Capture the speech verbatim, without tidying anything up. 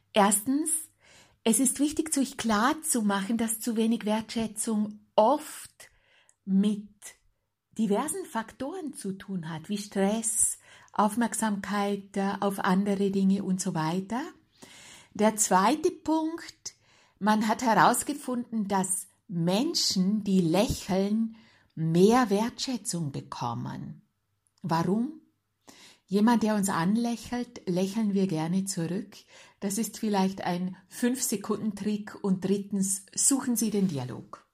Erstens, es ist wichtig, sich klar zu machen, dass zu wenig Wertschätzung oft mit diversen Faktoren zu tun hat, wie Stress, Aufmerksamkeit äh, auf andere Dinge und so weiter. Der zweite Punkt, man hat herausgefunden, dass Menschen, die lächeln, mehr Wertschätzung bekommen. Warum? Jemand, der uns anlächelt, lächeln wir gerne zurück. Das ist vielleicht ein fünf Sekunden Trick. Und drittens, suchen Sie den Dialog.